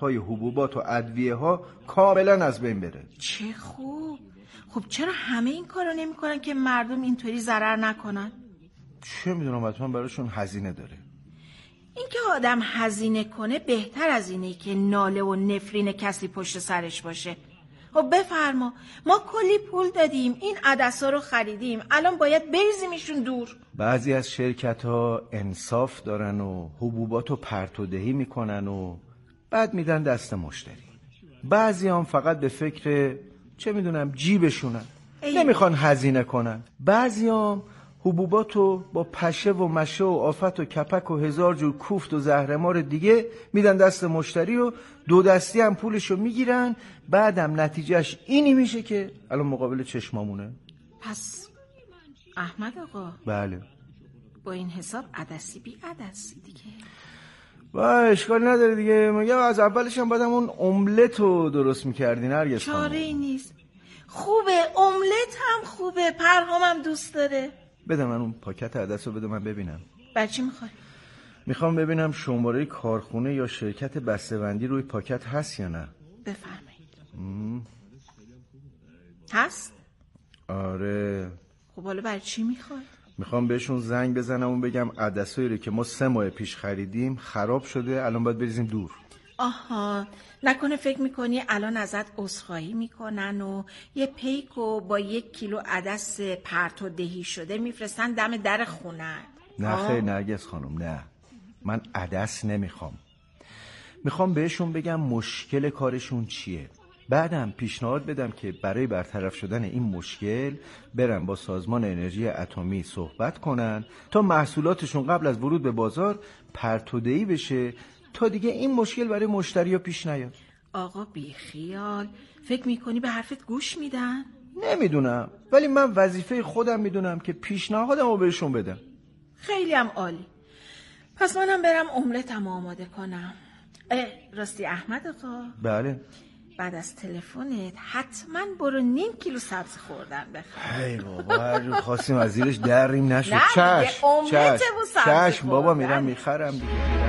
قیمت‌های حبوبات و ادویه‌ها کاملا از بین بره. چه خوب. خب چرا همه این کارو نمی‌کنن که مردم اینطوری ضرر نکنن؟ چه میدونم، حتما براشون هزینه داره. این که آدم هزینه کنه بهتر از اینه که ناله و نفرین کسی پشت سرش باشه. خب بفرما، ما کلی پول دادیم، این عدسا رو خریدیم، الان باید بریزیمشون دور. بعضی از شرکت‌ها انصاف دارن و حبوباتو پرت و دهی میکنن و بعد میدن دست مشتری. بعضی هم فقط به فکر چه میدونم جیبشونن، نمیخوان هزینه کنن. بعضی هم حبوباتو با پشه و مشه و آفت و کپک و هزار جور کوفت و زهرمار دیگه میدن دست مشتری و دو دستی هم پولشو میگیرن. بعدم نتیجهش اینی میشه که الان مقابل چشمامونه. پس احمد آقا، بله، با این حساب عدسی بی عدسی دیگه. با اشکال نداره دیگه. میگم از اولش هم بعدم اون املت رو درست میکردی نرگس خانم. چاره ای نیست. خوبه، املت هم خوبه، پرهام هم دوست داره. بده من اون پاکت عدس رو، بده من ببینم. برای چی میخوای؟ میخوام ببینم شماره کارخونه یا شرکت بسته‌بندی روی پاکت هست یا نه. بفرمایید. هست؟ آره. خب حالا برای چی میخوای؟ میخوام بهشون زنگ بزنم و بگم عدسایی رو که ما 3 ماه پیش خریدیم خراب شده، الان باید بریزیم دور. آها، نکنه فکر میکنی الان ازت عذرخواهی میکنن و یه پیکو با 1 کیلو عدس پرت و دهی شده میفرستن دم در خونه؟ نه خیر نرگس خانم، نه، من عدس نمیخوام. میخوام بهشون بگم مشکل کارشون چیه، بعدم پیشنهاد بدم که برای برطرف شدن این مشکل برن با سازمان انرژی اتمی صحبت کنن تا محصولاتشون قبل از ورود به بازار پرت و دهی بشه تا دیگه این مشکل برای مشتری ها پیش نیاد. آقا بی خیال، فکر میکنی به حرفت گوش میدن؟ نمیدونم، ولی من وظیفه خودم میدونم که پیشنهادم رو بهشون بدم. خیلی هم عالی. پس منم برم املتم آماده کنم. راستی احمد آقا، بله، بعد از تلفنت حتما برو 0.5 کیلو سبزی خوردن بخر. ای بابا، هر جو خواستیم از زیرش دریم نشد. چشم بابا، میرم میخرم دیگه.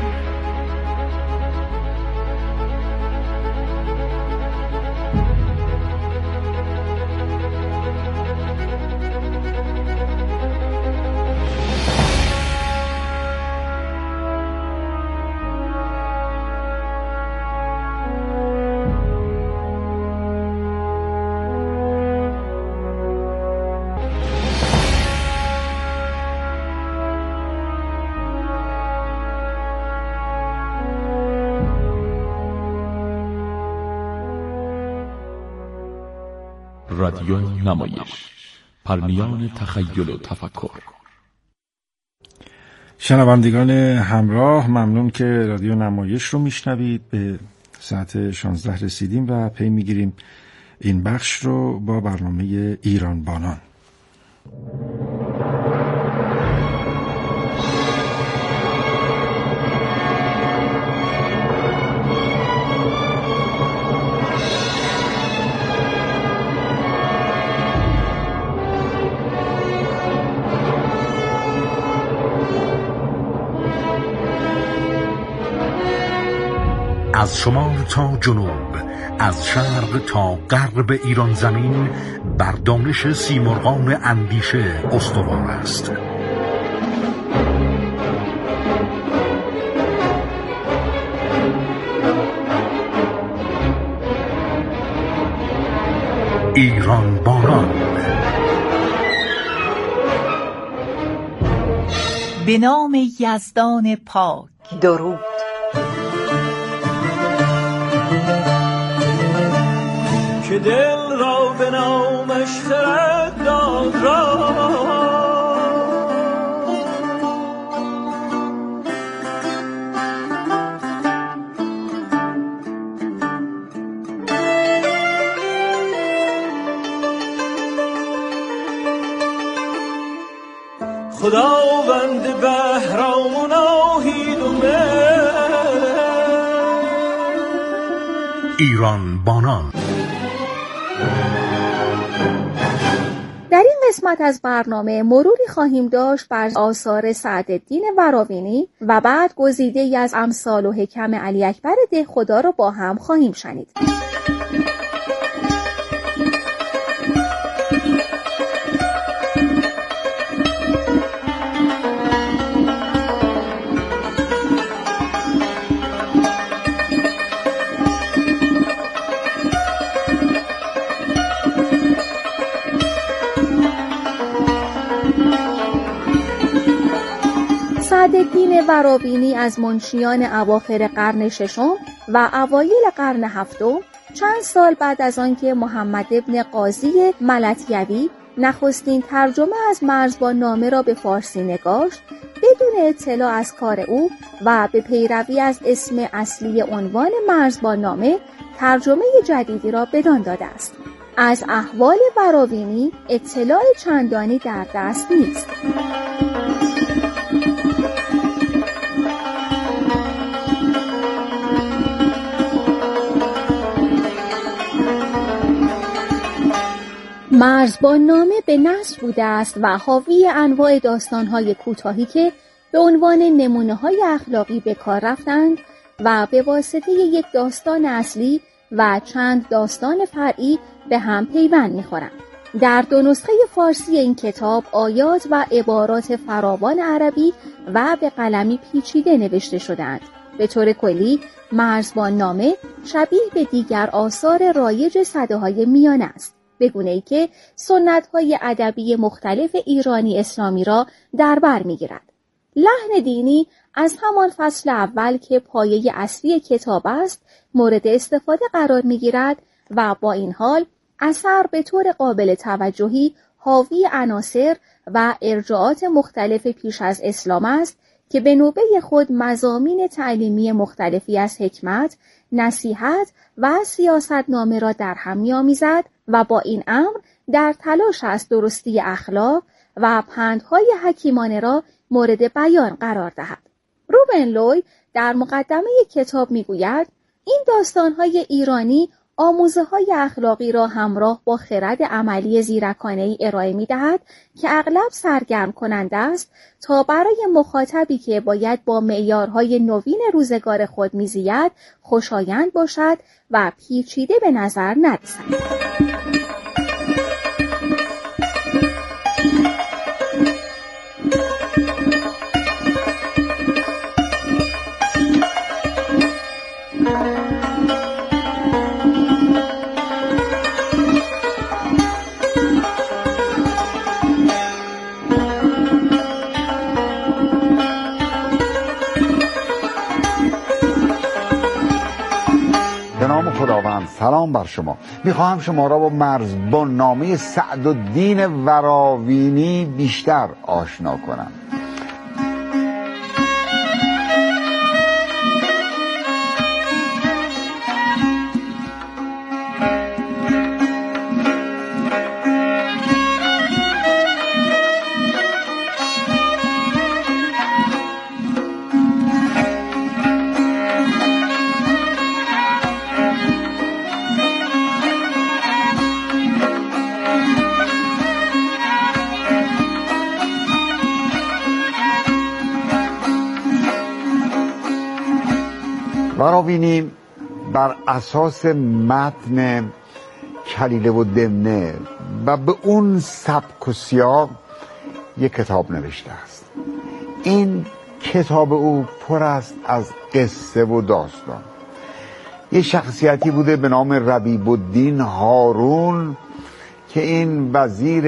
رادیو نمایش، پرمیان تخیل و تفکر. شنوندگان همراه، ممنون که رادیو نمایش رو میشنوید. به ساعت 16 رسیدیم و پی میگیریم این بخش رو با برنامه ایران بانان. از شمال تا جنوب، از شرق تا غرب ایران زمین بر دانش سیمرغان اندیشه استوار است. ایران بانان. به نام یزدان پاک، درود. که دل را به نامش خرد داد را، خداوند بهرام و ناهید و ایران بانان. در این قسمت از برنامه مروری خواهیم داشت بر آثار سعدالدین وراوینی و بعد گزیده‌ای از امثال و حکم علی اکبر دهخدا را با هم خواهیم شنید. سعدالدین وراوینی از منشیان اواخر قرن ششم و اوایل قرن هفتم، چند سال بعد از آنکه محمد ابن قاضی ملطیوی نخستین ترجمه از مرزبان‌نامه را به فارسی نگاشت، بدون اطلاع از کار او و به پیروی از اسم اصلی عنوان مرزبان‌نامه ترجمه جدیدی را بدان داده است. از احوال وراوینی اطلاع چندانی در دست نیست. مرزبان‌نامه به نثر بوده است و حاوی انواع داستان‌های کوتاهی که به عنوان نمونه‌های اخلاقی به کار رفتند و به واسطه یک داستان اصلی و چند داستان فرعی به هم پیوند می‌خورند. در 2 نسخه فارسی این کتاب آیات و عبارات فراوان عربی و به قلمی پیچیده نوشته شدند. به طور کلی مرزبان‌نامه شبیه به دیگر آثار رایج سده‌های میانه است، به گونه‌ای که سنت‌های ادبی مختلف ایرانی اسلامی را در بر می‌گیرد. لحن دینی از همان فصل اول که پایه اصلی کتاب است مورد استفاده قرار می‌گیرد و با این حال اثر به طور قابل توجهی حاوی عناصر و ارجاعات مختلف پیش از اسلام است که به نوبه خود مضامین تعلیمی مختلفی از حکمت، نصیحت و سیاستنامه را در هم می‌آمیزد و با این امر در تلاش است درستی اخلاق و پندهای حکیمانه را مورد بیان قرار دهد. روبن لوی در مقدمه کتاب می‌گوید این داستان‌های ایرانی آموزه‌های اخلاقی را همراه با خرد عملی زیرکانه‌ای ارائه می‌دهد که اغلب سرگرم کننده است تا برای مخاطبی که باید با معیارهای نوین روزگار خود می‌زید خوشایند باشد و پیچیده به نظر نرسد. خداوند سلام بر شما. میخواهم شما را با مرزبان‌نامه سعدالدین وراوینی بیشتر آشنا کنم. وراوینی بر اساس متن کلیله و دمنه و به اون سبک و سیاق یک کتاب نوشته است. این کتاب او پر است از قصه و داستان. یه شخصیتی بوده به نام ربیب الدین هارون که این وزیر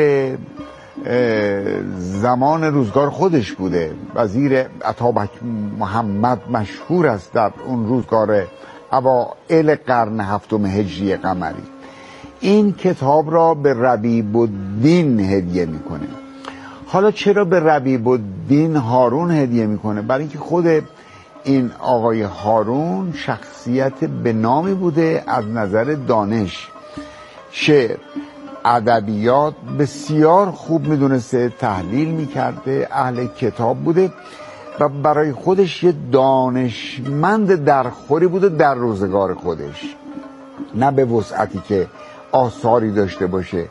زمان روزگار خودش بوده، وزیر عطابک محمد مشهور است در اون روزگار اوائل قرن 7 هجری قمری. این کتاب را به ربیب الدین هدیه میکنه. حالا چرا به ربیب الدین هارون هدیه میکنه؟ برای اینکه خود این آقای هارون شخصیت به نامی بوده از نظر دانش، شعر، ادبیات بسیار خوب میدونسته، تحلیل میکرده، اهل کتاب بوده و برای خودش یه دانشمند درخوری بوده در روزگار خودش، نه به وسعتی که آثاری داشته باشه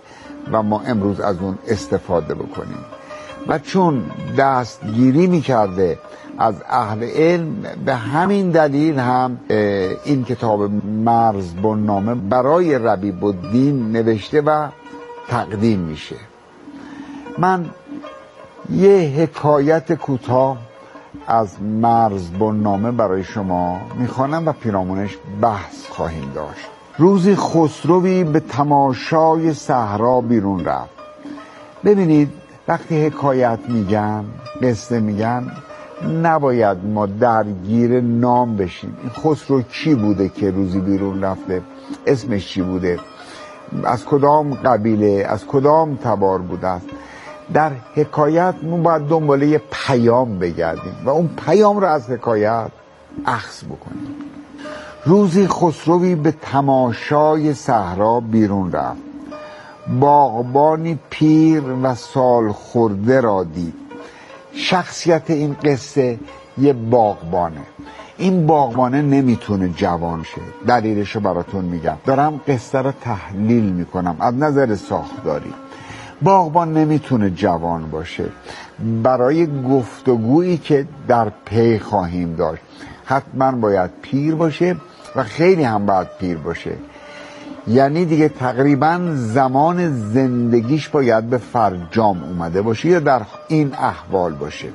و ما امروز از اون استفاده بکنیم. و چون دستگیری میکرده از اهل علم، به همین دلیل هم این کتاب مرزبان‌نامه برای ربیب الدین نوشته و تقدیم میشه. من یه حکایت کوتاه از مرزبان‌نامه برای شما میخوانم و پیرامونش بحث خواهیم داشت. روزی خسروی به تماشای صحرا بیرون رفت. ببینید وقتی حکایت میگن، قصه میگن، نباید ما درگیر نام بشیم. این خسرو کی بوده که روزی بیرون رفته؟ اسمش چی بوده؟ از کدام قبیله، از کدام تبار بوده است؟ در حکایت ما باید دنباله پیام بگردیم و اون پیام رو از حکایت اخذ بکنیم. روزی خسروی به تماشای صحرا بیرون رفت. باغبانی پیر و سال خورده را دید. شخصیت این قصه یه باغبانه. این باغبانه نمیتونه جوان شه. دلیلشو براتون میگم. دارم قصه رو تحلیل میکنم از نظر ساختاری. باغبان نمیتونه جوان باشه. برای گفتگویی که در پی خواهیم داشت حتما باید پیر باشه و خیلی هم باید پیر باشه. یعنی دیگه تقریبا زمان زندگیش باید به فرجام اومده باشه یا در این احوال باشه.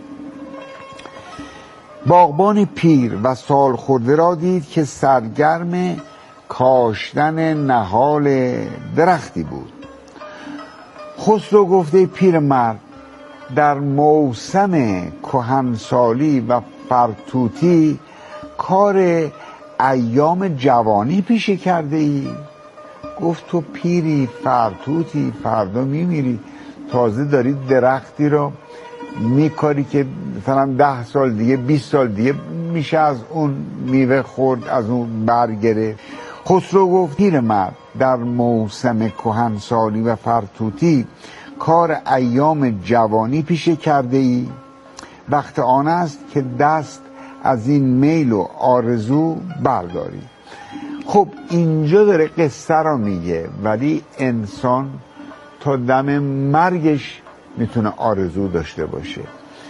باغبان پیر و سال خورده را دید که سرگرم کاشتن نهال درختی بود. خسرو گفته پیرمرد در موسم کهنسالی و فرتوتی کار ایام جوانی پیشه کرده ای؟ گفت تو پیری فرتوتی، فردا میمیری، تازه داری درختی رو میکاری که مثلا 10 سال دیگه 20 سال دیگه میشه از اون میوه خورد، از اون برگره. خسرو گفت پیرمرد در موسم کهنسالی و فرتوتی کار ایام جوانی پیشه کرده ای؟ وقت آن است که دست از این میل و آرزو برداری. خب اینجا داره قصه رو میگه، ولی انسان تا دم مرگش میتونه آرزو داشته باشه.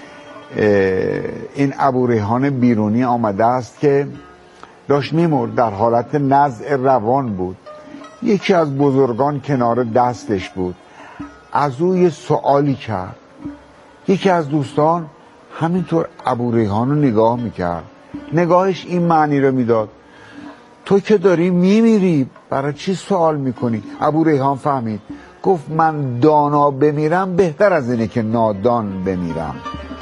این ابوریحان بیرونی آمده است که داشت میمرد، در حالت نزع روان بود. یکی از بزرگان کنار دستش بود، از او یه سوالی کرد. یکی از دوستان همینطور ابوریحان رو نگاه میکرد، نگاهش این معنی رو میداد: تو که داری میمیری برای چی سوال میکنی؟ ابوریحان فهمید، گفت من دانا بمیرم بهتر از اینه که نادان بمیرم.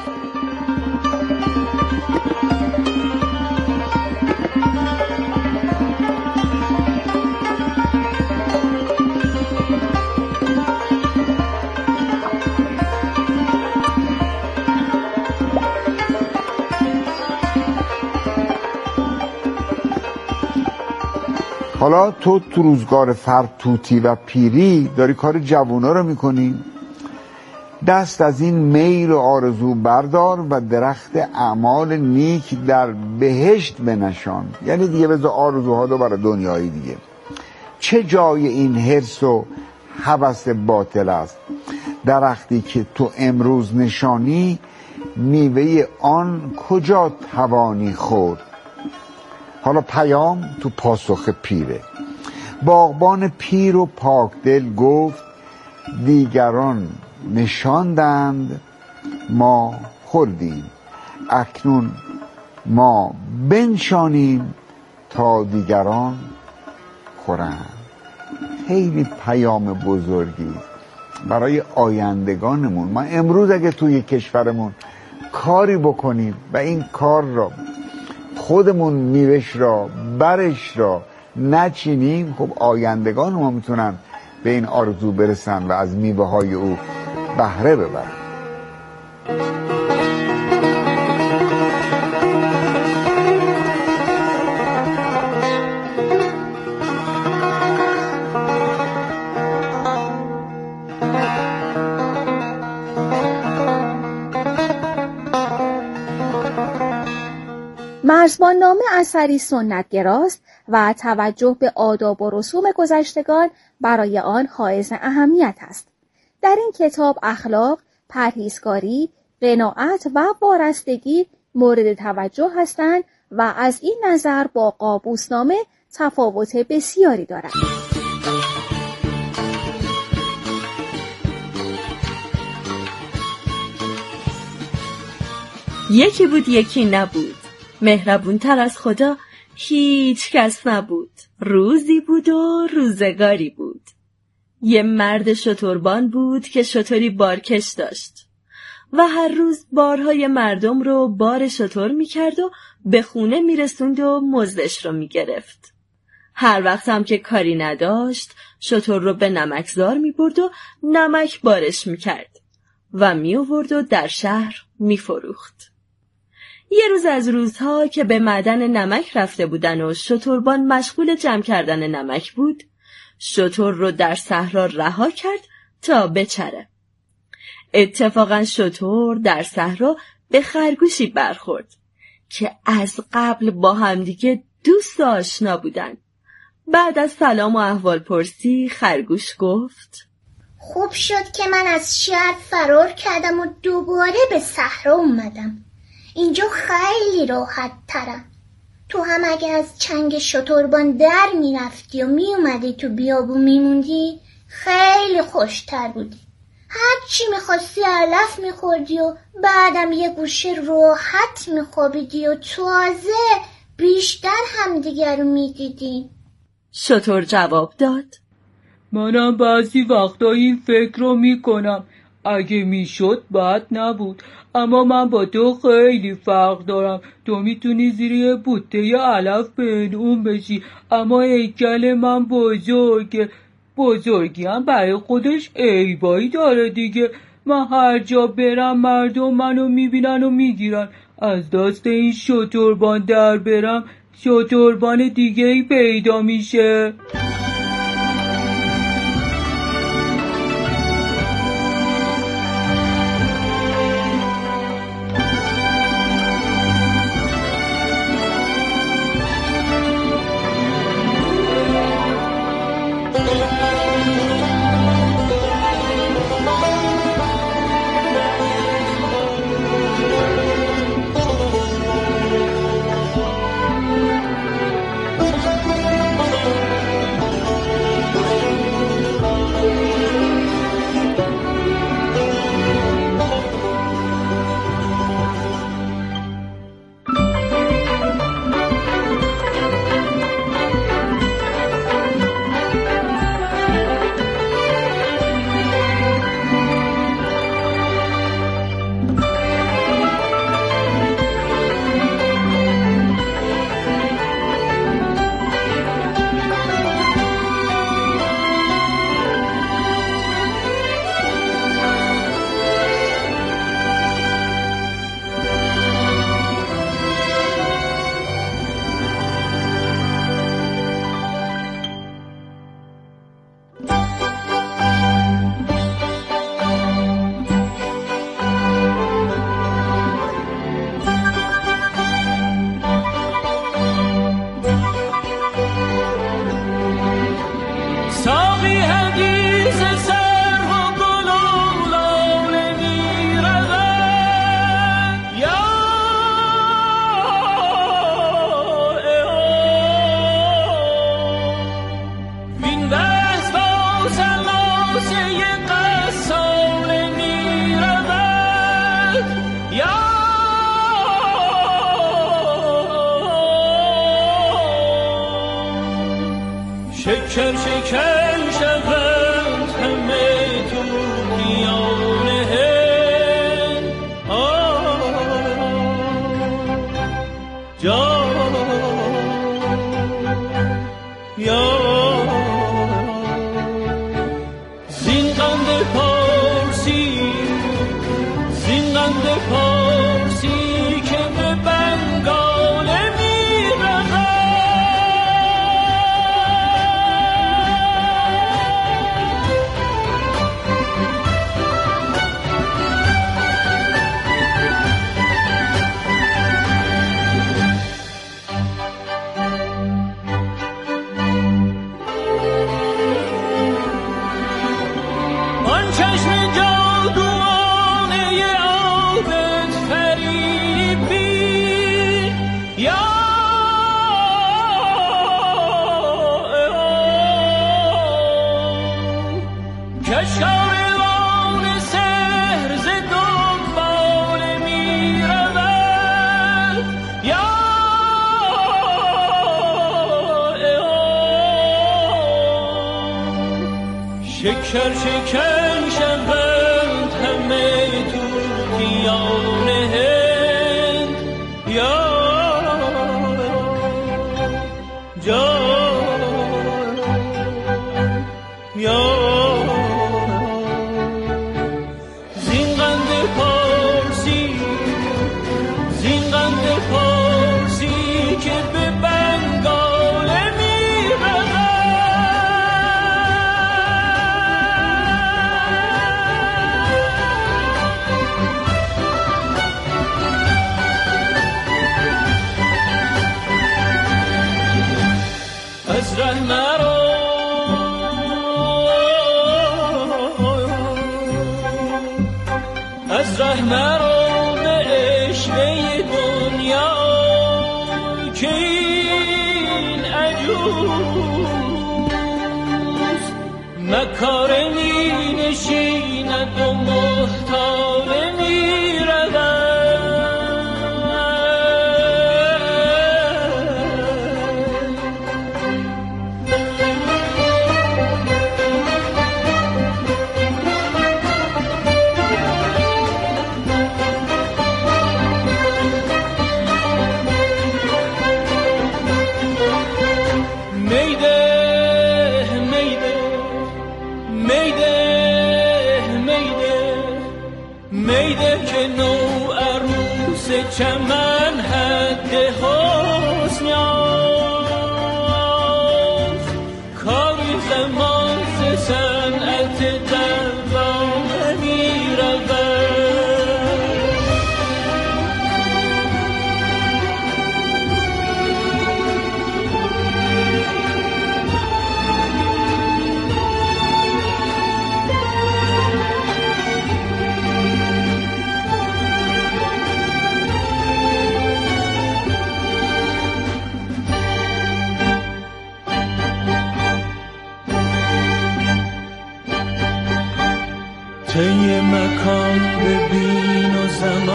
حالا تو روزگار فرتوتی و پیری داری کار جوونا رو میکنی. دست از این میل و آرزو بردار و درخت اعمال نیک در بهشت بنشان. یعنی دیگه بذار آرزوها رو برای دنیای دیگه. چه جای این حرص و هوس باطل است؟ درختی که تو امروز نشانی میوه آن کجا توانی خورد؟ حالا پیام تو پاسخ پیره. باغبان پیر و پاکدل گفت دیگران نشاندند ما خوردیم، اکنون ما بنشانیم تا دیگران خورند. خیلی پیام بزرگی برای آیندگانمون. ما امروز اگه توی کشورمون کاری بکنیم و این کار را خودمون میوهش را برش را نچینیم، خب آیندگان ما میتونن به این آرزو برسن و از میوه های او بهره ببرن. مرزبان‌نامه اثری سنت‌گراست و توجه به آداب و رسوم گذشتگان برای آن حائز اهمیت است. در این کتاب اخلاق، پرهیزکاری، قناعت و وارستگی مورد توجه هستند و از این نظر با قابوسنامه تفاوت بسیاری دارند. یکی بود یکی نبود، مهربون تر از خدا هیچ کس نبود. روزی بود و روزگاری بود. یه مرد شتربان بود که شتری بارکش داشت و هر روز بارهای مردم رو بار شتر میکرد و به خونه میرسوند و مزدش رو میگرفت. هر وقت هم که کاری نداشت شتر رو به نمکزار میبرد و نمک بارش میکرد و میآورد و در شهر میفروخت. یه روز از روزها که به معدن نمک رفته بودن و شتربان مشغول جمع کردن نمک بود، شتر رو در صحرا رها کرد تا بچره. اتفاقا شتر در صحرا به خرگوشی برخورد که از قبل با همدیگه دوست و آشنا بودن. بعد از سلام و احوال پرسی خرگوش گفت: خوب شد که من از شهر فرار کردم و دوباره به صحرا اومدم. اینجا خیلی راحت ترم. تو هم اگه از چنگ شتربان در میرفتی و میومدی تو بیابون میموندی خیلی خوشتر بودی. هرچی میخواستی علف میخوردی و بعدم یه گوشه راحت میخوابیدی و تازه بیشتر همدیگر رو میدیدی. شتر جواب داد: منم بعضی وقتا این فکر رو میکنم. اگه میشد بد نبود، اما من با تو خیلی فرق دارم. تو میتونی زیر یه بوته علف پنهون بشی، اما هیکل من بزرگه. بزرگی هم برای خودش عیبایی داره دیگه. من هر جا برم مردم منو میبینن و میگیرن. از دست این شتربان در برم شتربان دیگه‌ای پیدا میشه. شکر شکر شود همه توتیان هند جان یا زین قند پارسی زین قند پارسی که به بنگال میرود شکر شکن شوند همه طوطیان هند یا از ره مرو به عشقه دنیا که این عجوز مکاره می نشیند و محتاله می رود. چمن حد حسن یافت کاری زمان ز صنعت دوام می طی مکان ببین و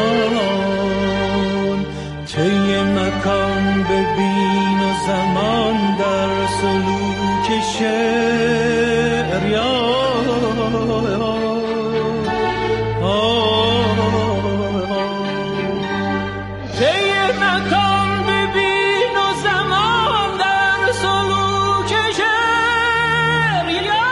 زمان طی مکان ببین و زمان در سلوک شعر یا طی مکان ببین و زمان در سلوک شعر یا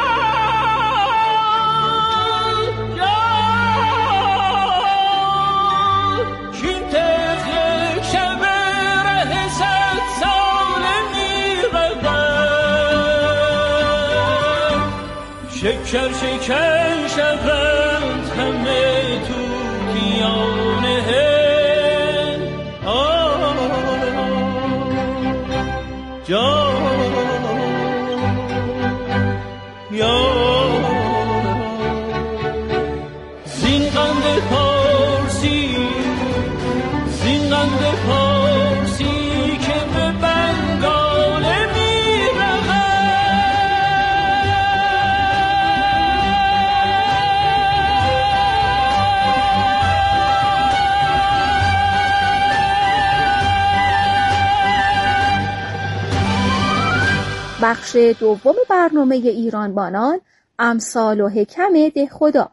شکر شکن شوند همه طوطیان هند زین قند پارسی زین قند پارسی که به بنگاله می رود. بخش دوم برنامه ایران بانان، امثال و حکم دهخدا.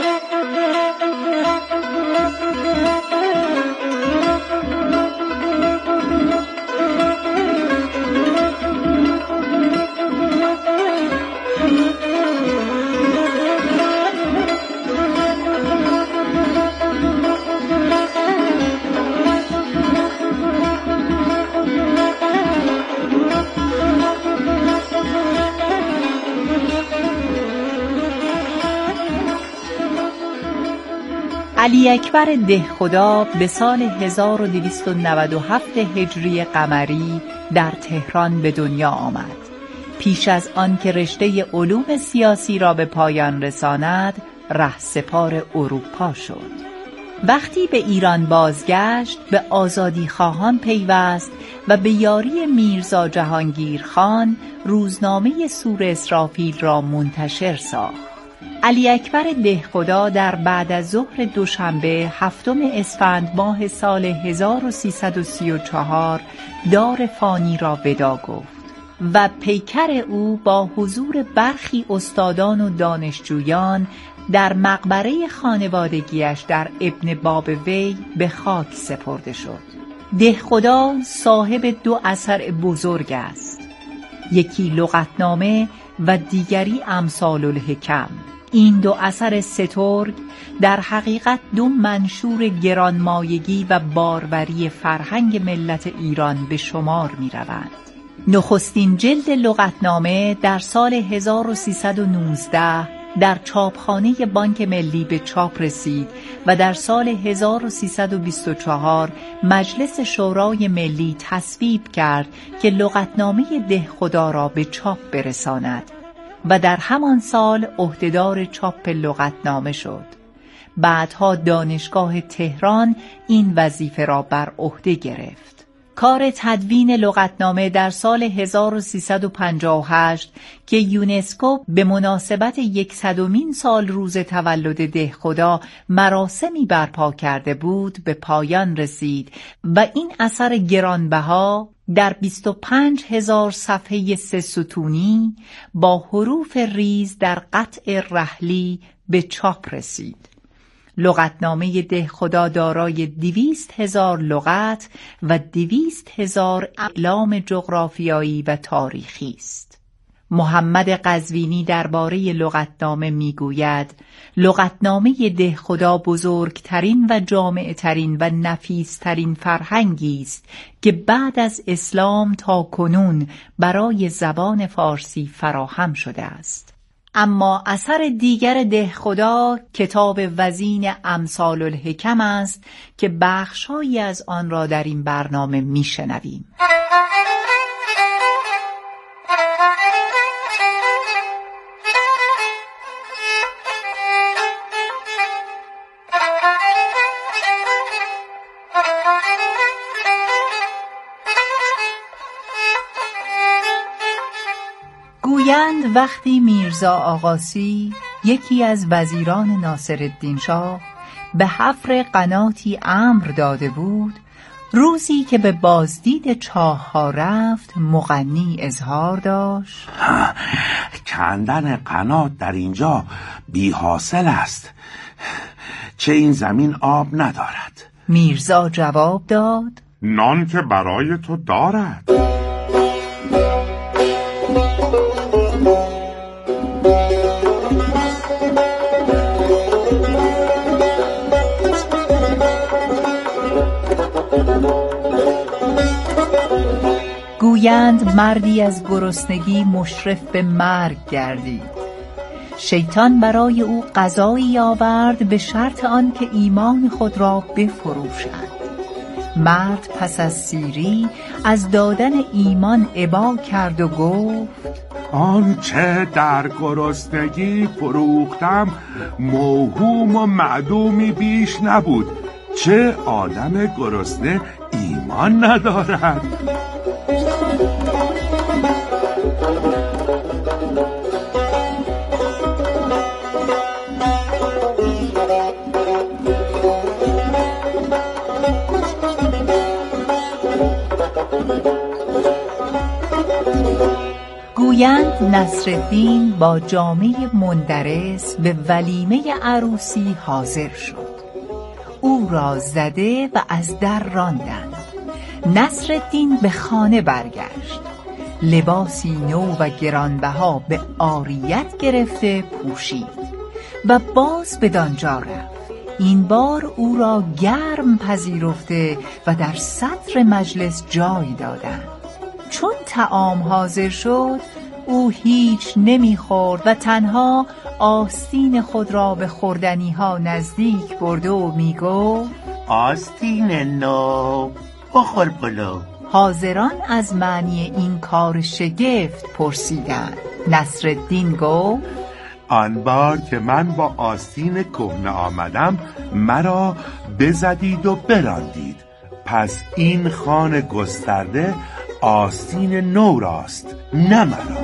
علی اکبر دهخدا به سال 1297 هجری قمری در تهران به دنیا آمد. پیش از آن که رشته علوم سیاسی را به پایان رساند، رهسپار اروپا شد. وقتی به ایران بازگشت، به آزادیخواهان پیوست و به یاری میرزا جهانگیرخان روزنامه سور اسرافیل را منتشر ساخت. علی اکبر دهخدا در بعد از ظهر دوشنبه 7 اسفند ماه سال 1334 دار فانی را ودا گفت. و پیکر او با حضور برخی استادان و دانشجویان در مقبره خانوادگیش در ابن باب وی به خاک سپرده شد. دهخدا صاحب 2 اثر بزرگ است، یکی لغتنامه و دیگری امثال الحکم. این 2 اثر سترگ در حقیقت 2 منشور گرانمایگی و باروری فرهنگ ملت ایران به شمار می روند. نخستین جلد لغتنامه در سال 1319 در چاپخانه بانک ملی به چاپ رسید و در سال 1324 مجلس شورای ملی تصویب کرد که لغتنامه دهخدا را به چاپ برساند و در همان سال عهدهدار چاپ لغتنامه شد. بعدها دانشگاه تهران این وظیفه را بر عهده گرفت. کار تدوین لغتنامه در سال 1358 که یونسکو به مناسبت 100مین سال روز تولد دهخدا مراسمی برپا کرده بود به پایان رسید و این اثر گرانبها در 25,000 صفحه 3 ستونی با حروف ریز در قطع رحلی به چاپ رسید. لغتنامه دهخدا دارای 200,000 لغت و 200,000 اعلام جغرافیایی و تاریخی است. محمد قزوینی درباره لغتنامه میگوید: لغتنامه دهخدا بزرگترین و جامعترین و نفیسترین فرهنگی است که بعد از اسلام تا کنون برای زبان فارسی فراهم شده است. اما اثر دیگر دهخدا کتاب وزین امثال الحکم است که بخش‌هایی از آن را در این برنامه میشنویم. گویند وقتی میرزا آقاسی یکی از وزیران ناصرالدین شاه به حفر قناتی امر داده بود، روزی که به بازدید چاه‌ها رفت مغنی اظهار داشت: کندن قنات در اینجا بی حاصل است، چه این زمین آب ندارد. میرزا جواب داد: نان که برای تو دارد. گویند مردی از گرسنگی مشرف به مرگ گردید. شیطان برای او غذایی آورد به شرط آن که ایمان خود را بفروشد. مرد پس از سیری از دادن ایمان ابا کرد و گفت: آنچه در گرسنگی فروختم موهوم و معدومی بیش نبود، چه آدم گرسنه ایمان ندارد. گویند نصرالدین با جامه مندرس به ولیمه عروسی حاضر شد. او را زده و از در راندند. نصرالدین به خانه برگشت. لباسی نو و گرانبها به عاریت گرفته پوشید و باز بدانجا رفت. این بار او را گرم پذیرفته و در صدر مجلس جای دادند. چون طعام حاضر شد او هیچ نمیخورد و تنها آستین خود را به خوردنیها نزدیک برده و میگفت: آستین نو بخور بلو. حاضران از معنی این کار شگفت پرسیدند. نصرالدین گفت: آن بار که من با آستین کهنه آمدم مرا بزدید و براندید، پس این خوان گسترده آستین نو راست نه مرا.